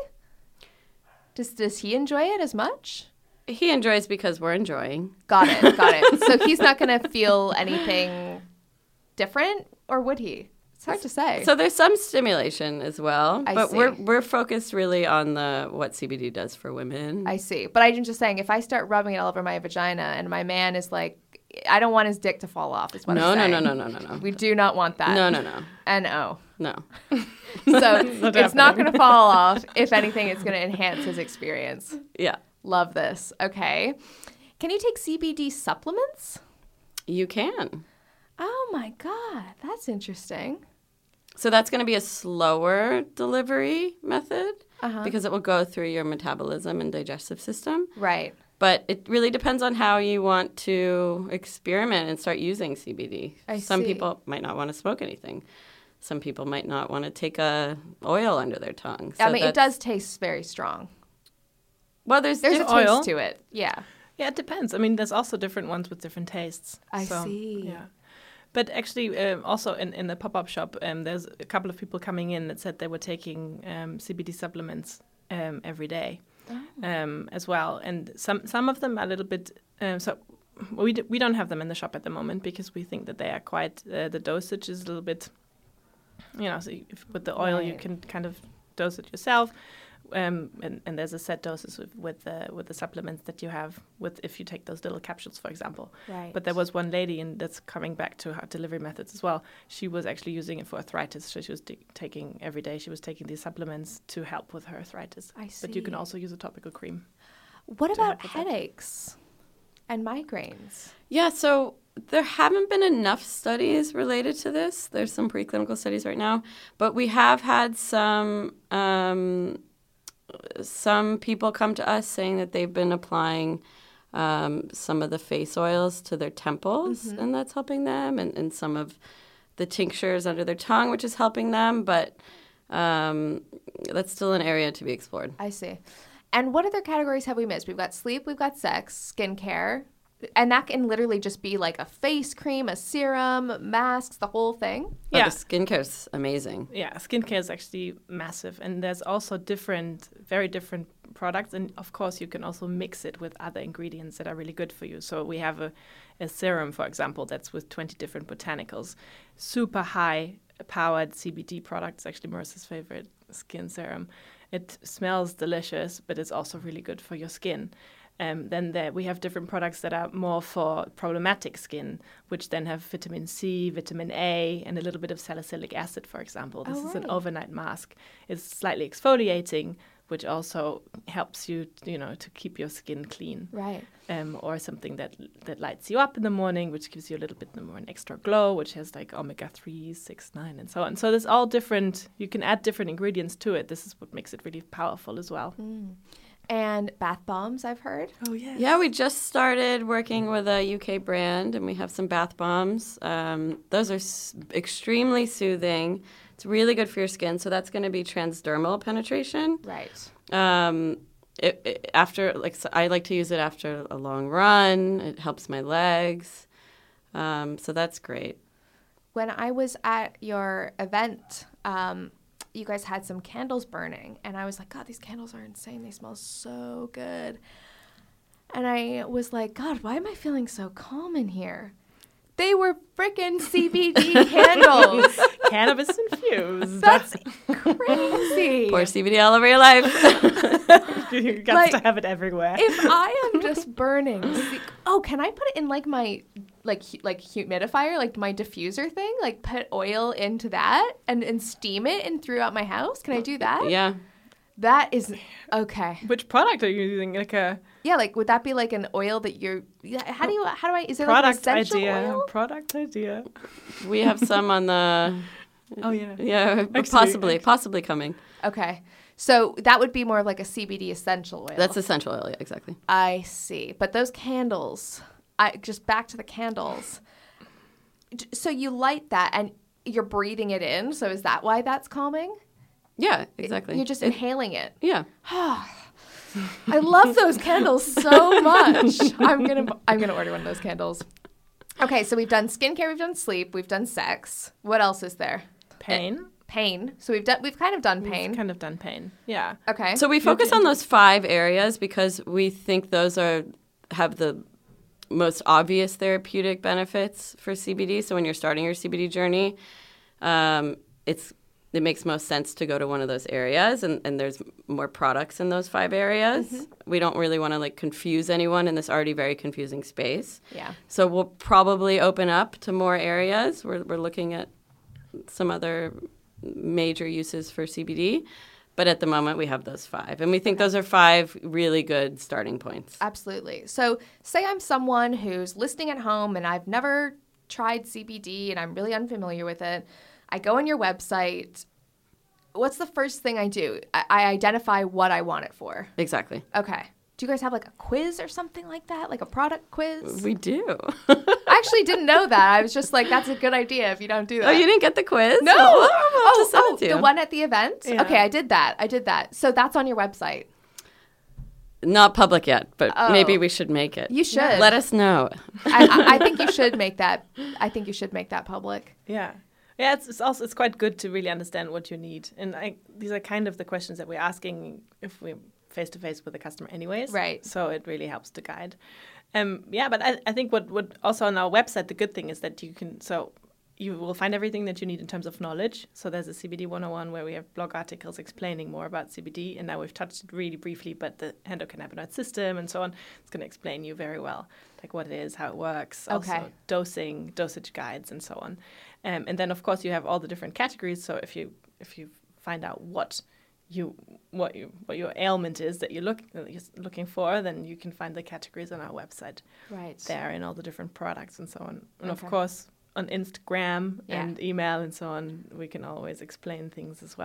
Does does he enjoy it as much? He enjoys because we're enjoying. Got it, got it. So he's not going to feel anything different, or would he? It's hard to say. So there's some stimulation as well, I but see. we're we're focused really on the what C B D does for women. I see. But I'm just saying, if I start rubbing it all over my vagina and my man is like, I don't want his dick to fall off, is what no, I'm no, saying. no, no, no, no, no, We do not want that. no, no, no, N O. no. So it's not going to fall off. If anything, it's going to enhance his experience. Yeah, Love this. Okay. Can you take C B D supplements? you can. Oh my God. That's interesting. So that's going to be a slower delivery method Uh-huh. because it will go through your metabolism and digestive system. Right. But it really depends on how you want to experiment and start using C B D. I Some see. people might not want to smoke anything. Some people might not want to take a oil under their tongue. I So mean, it that's- does taste very strong. Well, there's There's a diff- taste oil? to it. Yeah. Yeah, it depends. I mean, there's also different ones with different tastes. I So, see. Yeah. But actually, um, also in, in the pop-up shop, um, there's a couple of people coming in that said they were taking um, C B D supplements um, every day um, as well. And some some of them are a little bit... Um, so we, d- we don't have them in the shop at the moment because we think that they are quite... Uh, the dosage is a little bit... You know, so if, with the oil, you Right. can kind of dose it yourself. Um, and, and there's a set doses with with the, with the supplements that you have with if you take those little capsules, for example. Right. But there was one lady, and that's coming back to her delivery methods as well. She was actually using it for arthritis, so she was t- taking every day. She was taking these supplements to help with her arthritis. I But you can see. also use a topical cream. What to help about with that. headaches and migraines? Yeah, so there haven't been enough studies related to this. There's some preclinical studies right now, but we have had some um, some people come to us saying that they've been applying um, some of the face oils to their temples, mm-hmm. and that's helping them, and, and some of the tinctures under their tongue, which is helping them, but um, that's still an area to be explored. I see. And what other categories have we missed? We've got sleep, we've got sex, skincare, and that can literally just be like a face cream, a serum, masks, the whole thing. Yeah, Oh, the skincare's amazing. Yeah, skincare is actually massive, and there's also different, very different products, and of course you can also mix it with other ingredients that are really good for you. So we have a, a serum, for example, that's with twenty different botanicals, super high-powered C B D product. It's actually Marissa's favorite skin serum. It smells delicious, but it's also really good for your skin. Um, then there, we have different products that are more for problematic skin, which then have vitamin C, vitamin A, and a little bit of salicylic acid, for example. This Oh, is an right. overnight mask. It's slightly exfoliating, which also helps you, you know, to keep your skin clean. Right. Um, or something that that lights you up in the morning, which gives you a little bit more an extra glow, which has like omega three, six, nine, and so on. So there's all different, you can add different ingredients to it. This is what makes it really powerful as well. Mm. And bath bombs, I've heard. Oh, yeah. Yeah, we just started working with a U K brand, and we have some bath bombs. Um, those are s- extremely soothing. It's really good for your skin. So that's going to be transdermal penetration. Right. Um, it, it, after, like, so I like to use it after a long run. It helps my legs. Um, so that's great. When I was at your event, um, you guys had some candles burning, and I was like, God, these candles are insane. They smell so good. And I was like, God, why am I feeling so calm in here? They were freaking C B D candles. Cannabis infused. That's crazy. Pour C B D all over your life. You got Like, to have it everywhere. If I am just burning, see, oh, can I put it in like my like hu- like humidifier, like my diffuser thing? Like put oil into that and, and steam it and throughout my house? Can I do that? Yeah. That is okay. Which product are you using? Like a Yeah, like would that be like an oil that you're? Yeah, how do you? How do I? Is it product like an essential idea? oil? Product idea. We have some on the, Oh, yeah. yeah, Actually, possibly, actually. possibly coming. Okay, so that would be more of like a C B D essential oil. That's essential oil, yeah, exactly. I see. But those candles, I just back to the candles. D- So you light that and you're breathing it in. So is that why that's calming? Yeah, exactly. You're just It- inhaling it. Yeah. I love those candles so much. I'm gonna I'm gonna order one of those candles. Okay, so we've done skincare, we've done sleep, we've done sex. What else is there? Pain. Pain. So we've done we've kind of done We've pain. kind of done pain. Yeah. Okay. So we focus on those five areas because we think those are have the most obvious therapeutic benefits for C B D. So when you're starting your C B D journey, um, it's it makes most sense to go to one of those areas, and, and there's more products in those five areas. Mm-hmm. We don't really want to like confuse anyone in this already very confusing space. Yeah. So we'll probably open up to more areas. We're we're looking at some other major uses for C B D, but at the moment we have those five, and we think those are five really good starting points. Absolutely. So say I'm someone who's listening at home and I've never tried C B D and I'm really unfamiliar with it. I go on your website. What's the first thing I do? I, I identify what I want it for. Exactly. Okay. Do you guys have like a quiz or something like that? Like a product quiz? We do. I actually didn't know that. I was just like, that's a good idea if you don't do that. Oh, you didn't get the quiz? No. Well, we'll oh, just send oh it to the you. one at the event? Yeah. Okay, I did that. I did that. So that's on your website. Not public yet, but Oh. maybe we should make it. You should. Let us know. I, I, I think you should make that. I think you should make that public. Yeah. Yeah, it's, it's also it's quite good to really understand what you need, and I, these are kind of the questions that we're asking if we're face to face with the customer, anyways. Right. So it really helps to guide. Um. Yeah, but I, I think what what also on our website the good thing is that you can so you will find everything that you need in terms of knowledge. So there's a C B D one oh one where we have blog articles explaining more about C B D, and now we've touched it really briefly, but the endocannabinoid system and so on, it's going to explain you very well, like what it is, how it works, Okay. also dosing, dosage guides, and so on. Um, and then of course you have all the different categories. So if you if you find out what you what you what your ailment is that you're look, you're looking for, then you can find the categories on our website. Right. There in all the different products and so on. And Okay. of course on Instagram Yeah. and email and so on, we can always explain things as well.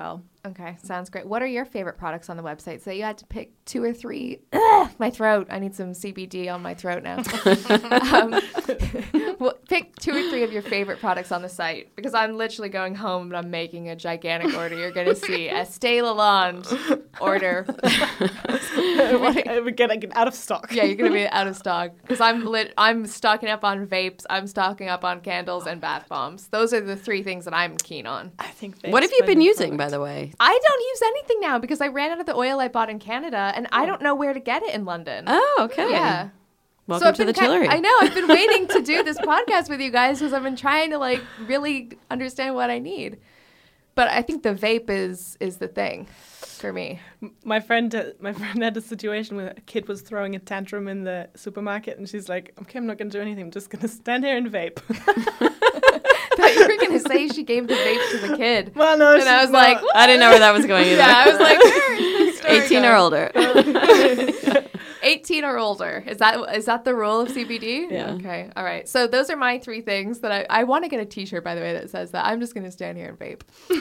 Okay, sounds great. What are your favorite products on the website? So you had to pick two or three. Ugh, my throat. I need some C B D on my throat now. um, well, pick two or three of your favorite products on the site, because I'm literally going home and I'm making a gigantic order. You're going to see Estee Lalonde order. We're getting out of stock. Yeah, you're going to be out of stock, because I'm lit. I'm stocking up on vapes. I'm stocking up on candles and bath bombs. Those are the three things that I'm keen on. I think. What have you been using, by the way? I don't use anything now because I ran out of the oil I bought in Canada, and I don't know where to get it in London. Oh, okay. Yeah. Welcome so to the kind, Chillery. I know. I've been waiting to do this podcast with you guys because I've been trying to like really understand what I need. But I think the vape is is the thing for me. My friend, uh, my friend had a situation where a kid was throwing a tantrum in the supermarket, and she's like, "Okay, I'm not going to do anything. I'm just going to stand here and vape." I thought you were going to say she gave the vape to the kid. Well, no, and I was not. like, what? I didn't know where that was going either. Yeah, I was like, where is this story eighteen going? or older. eighteen or older. Is that is that the rule of C B D? Yeah. Okay. All right. So those are my three things that I, I want to get a t-shirt, by the way, that says that. I'm just going to stand here and vape.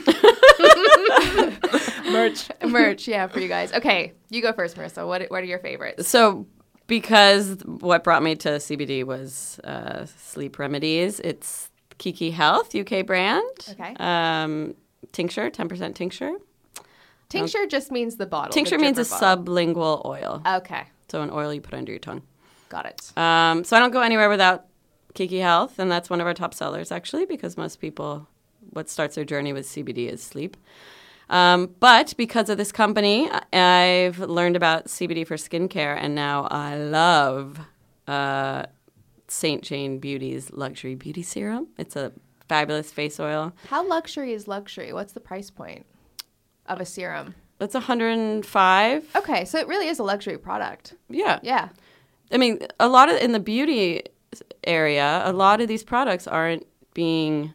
Merch. Merch, yeah, for you guys. Okay. You go first, Marissa. What what are your favorites? So because what brought me to C B D was uh, sleep remedies, it's Kiki Health, U K brand. Okay. Um, tincture, ten percent tincture. Tincture just means the bottle. Tincture the means a dripper bottle. sublingual oil. Okay. So an oil you put under your tongue. Got it. Um, so I don't go anywhere without Kiki Health, and that's one of our top sellers, actually, because most people, what starts their journey with C B D is sleep. Um, but because of this company, I've learned about C B D for skincare, and now I love uh, Saint Jane Beauty's Luxury Beauty Serum. It's a fabulous face oil. How luxury is luxury? What's the price point of a serum? It's one hundred five. Okay, so it really is a luxury product. Yeah. Yeah. I mean, a lot of, in the beauty area, a lot of these products aren't being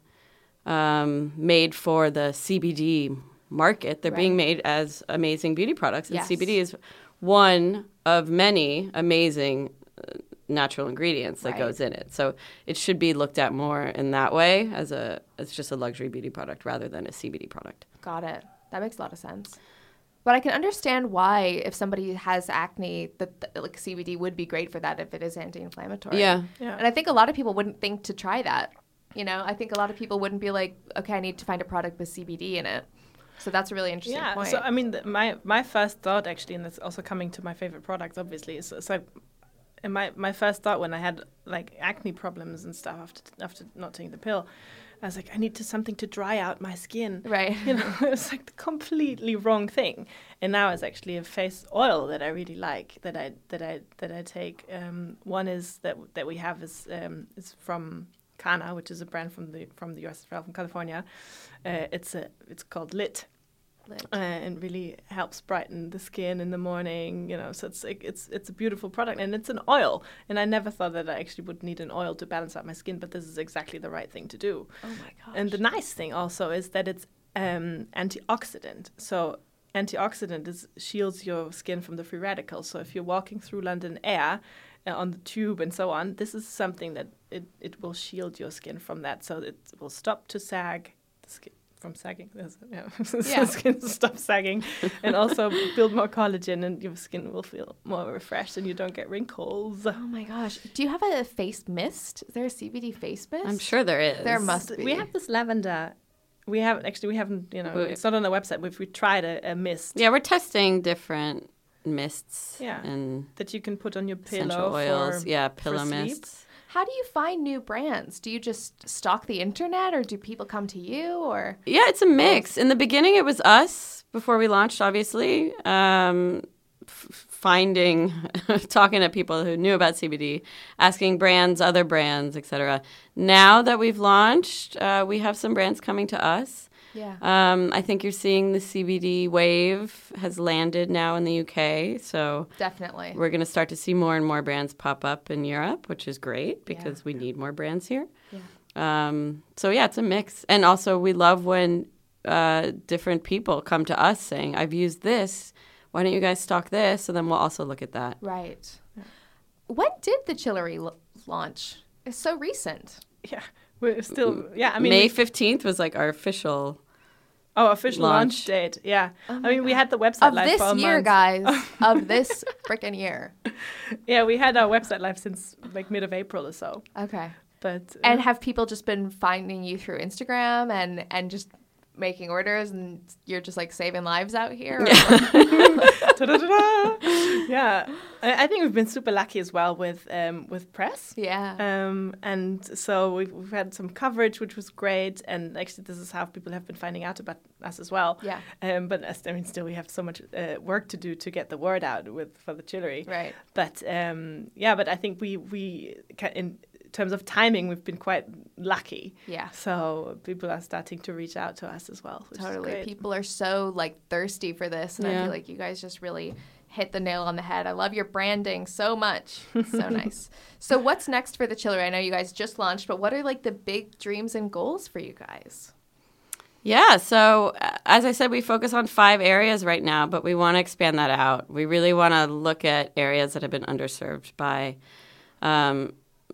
um, made for the C B D market. They're Right. being made as amazing beauty products. And Yes. C B D is one of many amazing uh, natural ingredients that Right. goes in it. So it should be looked at more in that way as a as just a luxury beauty product rather than a C B D product. Got it. That makes a lot of sense. But I can understand why, if somebody has acne, that that, like C B D would be great for that if it is anti-inflammatory. Yeah. Yeah. And I think a lot of people wouldn't think to try that. You know, I think a lot of people wouldn't be like, okay, I need to find a product with C B D in it. So that's a really interesting Yeah. point. So I mean, the, my my first thought actually, and that's also coming to my favorite products, obviously, is so. And my, my first thought when I had like acne problems and stuff after after not taking the pill, I was like, I need to something to dry out my skin. Right. You know, it's like the completely wrong thing. And now it's actually a face oil that I really like that I that I that I take. Um, one is that that we have is um, is from Kana, which is a brand from the from the U S as well, from California. Uh, it's a it's called Lit. Lit. Uh, and really helps brighten the skin in the morning, you know. So it's like, it's it's a beautiful product, and it's an oil. And I never thought that I actually would need an oil to balance out my skin, but this is exactly the right thing to do. Oh my gosh. And the nice thing also is that it's um, antioxidant. So antioxidant is shields your skin from the free radicals. So if you're walking through London air uh, on the tube and so on, this is something that it, it will shield your skin from that. So it will stop to sag the skin. From sagging, yeah, Yeah. skin stop sagging, and also build more collagen, and your skin will feel more refreshed, and you don't get wrinkles. Oh my gosh. Do you have a face mist? Is there a C B D face mist? I'm sure there is. There must be. We have this lavender. We haven't actually. We haven't. You know, Wait. it's not on the website. We've we tried a, a mist. Yeah, we're testing different mists. Yeah. And that you can put on your pillow. essential oils. For, yeah, for pillow sleep. mists. How do you find new brands? Do you just stalk the internet, or do people come to you, or? Yeah, it's a mix. In the beginning, it was us before we launched, obviously, um, f- finding, talking to people who knew about C B D, asking brands, other brands, et cetera. Now that we've launched, uh, we have some brands coming to us. Yeah. Um, I think you're seeing the C B D wave has landed now in the U K, so Definitely. we're going to start to see more and more brands pop up in Europe, which is great because Yeah. we need more brands here. Yeah. Um, so, yeah, it's a mix. And also we love when uh, different people come to us saying, I've used this. Why don't you guys stock this? And then we'll also look at that. Right. When did the Chillery l- launch? It's so recent. Yeah, we're still. Yeah, I mean, May we- fifteenth was like our official Oh, official launch, launch date. Yeah. Oh I mean, God. we had the website of live this for a year, month. guys. Of this freaking year. Yeah, we had our website live since like mid of April or so. Okay. But uh, and have people just been finding you through Instagram and and just making orders, and you're just like saving lives out here? Yeah, I, I think we've been super lucky as well with um, with press. Yeah, um, and so we've, we've had some coverage, which was great. And actually, this is how people have been finding out about us as well. Yeah, um, but I mean, still, we have so much uh, work to do to get the word out with for the Chillery. Right. But um, yeah, but I think we we can, in terms of timing, we've been quite lucky. Yeah. So people are starting to reach out to us as well. Which totally. Is great. People are so like thirsty for this, and yeah. I feel like you guys just really hit the nail on the head. I love your branding so much. So nice. So what's next for the Chillery? I know you guys just launched, but what are like the big dreams and goals for you guys? Yeah, so uh, as I said, we focus on five areas right now, but we want to expand that out. We really want to look at areas that have been underserved by um,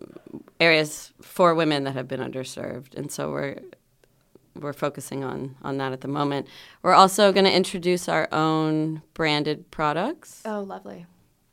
areas for women that have been underserved, and so we're we're focusing on on that at the moment. We're also going to introduce our own branded products. Oh, lovely!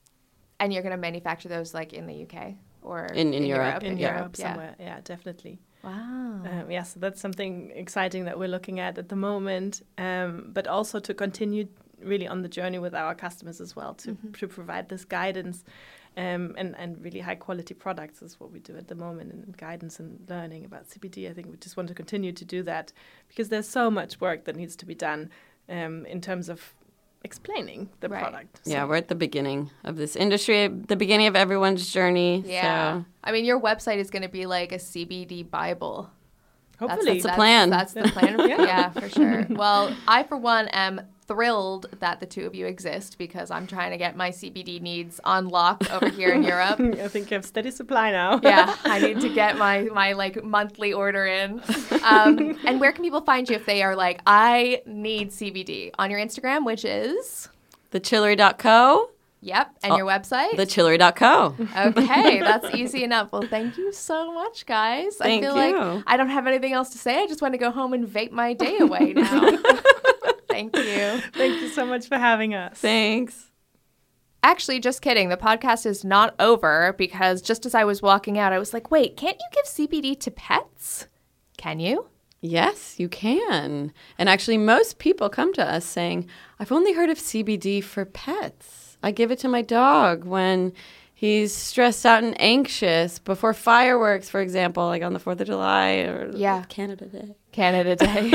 And you're going to manufacture those like in the U K or in, in, in Europe? In yeah. Europe somewhere, yeah, yeah definitely. Wow. Um, yeah, so that's something exciting that we're looking at at the moment, um, but also to continue really on the journey with our customers as well to mm-hmm. to provide this guidance. Um, and, and really high quality products is what we do at the moment, and guidance and learning about C B D. I think we just want to continue to do that because there's so much work that needs to be done um, in terms of explaining the right. product. So. Yeah, we're at the beginning of this industry, the beginning of everyone's journey. Yeah. So. I mean, your website is going to be like a C B D Bible. Hopefully. That's, that's the plan. That's the plan. yeah. yeah, for sure. Well, I, for one, am thrilled that the two of you exist because I'm trying to get my C B D needs on lock over here in Europe. I think you have steady supply now. Yeah, I need to get my, my like monthly order in. Um, and where can people find you if they are like, I need C B D? On your Instagram, which is? the chillery dot co. Yep, and oh, your website? the chillery dot co. Okay, that's easy enough. Well, thank you so much, guys. Thank I feel you. like I don't have anything else to say. I just want to go home and vape my day away now. Thank you. Thank you so much for having us. Thanks. Actually, just kidding. The podcast is not over because just as I was walking out, I was like, wait, can't you give C B D to pets? Can you? Yes, you can. And actually, most people come to us saying, I've only heard of C B D for pets. I give it to my dog when he's stressed out and anxious before fireworks, for example, like on the fourth of July or yeah. Canada Day. Canada Day.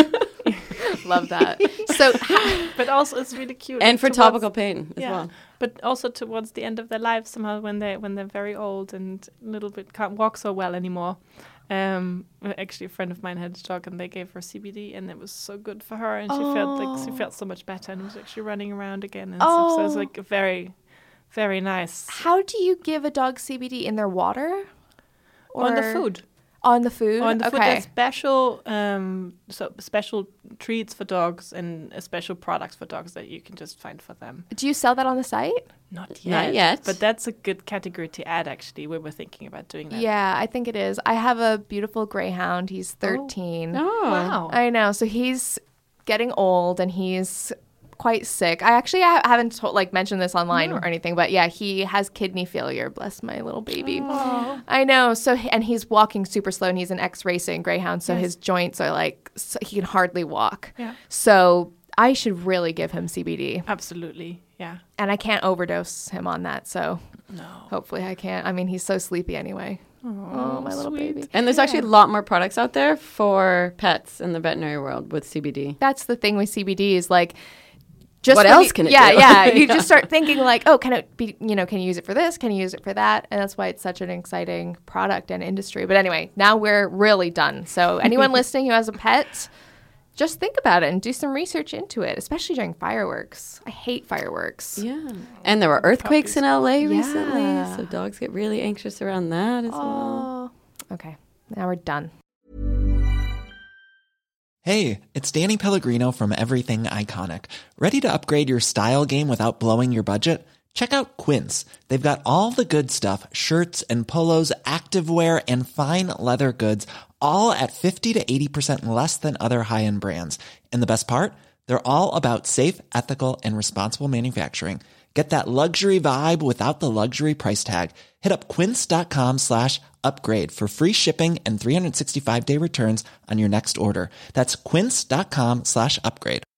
Love that. So, but also it's really cute. And for towards, topical pain as yeah, well. But also towards the end of their lives somehow when they when they're very old and a little bit can't walk so well anymore. Um, actually, a friend of mine had a dog and they gave her C B D and it was so good for her and she oh. felt like she felt so much better and was actually running around again and oh. stuff. So it was like very, very nice. How do you give a dog C B D? In their water? Or on the food. On the food? On the okay. food, there's special, um, so special treats for dogs and uh, special products for dogs that you can just find for them. Do you sell that on the site? Not yet. Not yet. But that's a good category to add, actually. We were thinking about doing that. Yeah, I think it is. I have a beautiful greyhound. He's thirteen. Oh, oh. Wow. I know. So he's getting old and he's quite sick. I actually ha- haven't told, like mentioned this online no. or anything, but yeah, he has kidney failure. Bless my little baby. Aww. I know. So and he's walking super slow, and he's an ex-racing greyhound, so yes. his joints are like so he can hardly walk. Yeah. So I should really give him C B D. Absolutely. Yeah. And I can't overdose him on that. So no. Hopefully I can't. I mean, he's so sleepy anyway. Aww, oh, my little sweet. baby. And there's yeah. actually a lot more products out there for pets in the veterinary world with C B D. That's the thing with C B D is like, just what else you, can it yeah, do? Yeah, yeah. You yeah. just start thinking like, oh, can it be, you know, can you use it for this? Can you use it for that? And that's why it's such an exciting product and industry. But anyway, now we're really done. So anyone listening who has a pet, just think about it and do some research into it, especially during fireworks. I hate fireworks. Yeah. And there were earthquakes Puppies. in L A Yeah. recently, so dogs get really anxious around that as oh. well. Okay, now we're done. Hey, it's Danny Pellegrino from Everything Iconic. Ready to upgrade your style game without blowing your budget? Check out Quince. They've got all the good stuff, shirts and polos, activewear, and fine leather goods, all at fifty to eighty percent less than other high-end brands. And the best part? They're all about safe, ethical, and responsible manufacturing. Get that luxury vibe without the luxury price tag. Hit up quince.com slash upgrade for free shipping and three sixty-five day returns on your next order. That's quince.com slash upgrade.